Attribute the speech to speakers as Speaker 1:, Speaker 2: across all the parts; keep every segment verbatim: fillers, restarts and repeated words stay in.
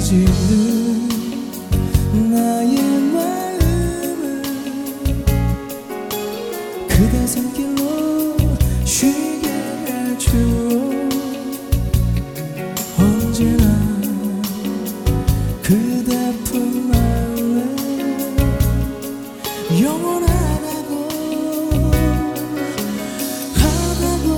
Speaker 1: 부서지는 나의 마음을 그대 손길로 쉬게 해줘. 언제나 그대 품 안에 영원하다고 하다고.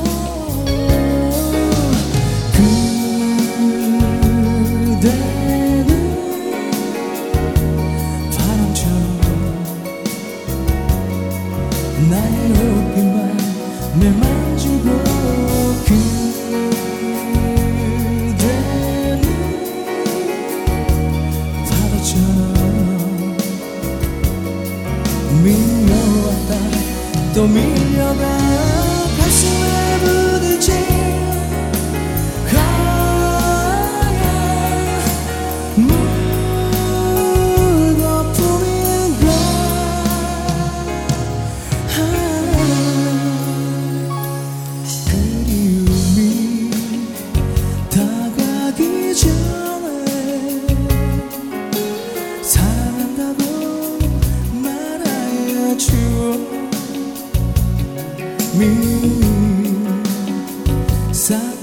Speaker 1: 그대는 바람처럼 나의 어깨만 매만지고 그대는 파도처럼 밀려왔다 또 밀려가 가슴에 부딪힌 하얀 물거품인가. 그리움이 다가기 전에 사랑한다고 말아야죠. 미 사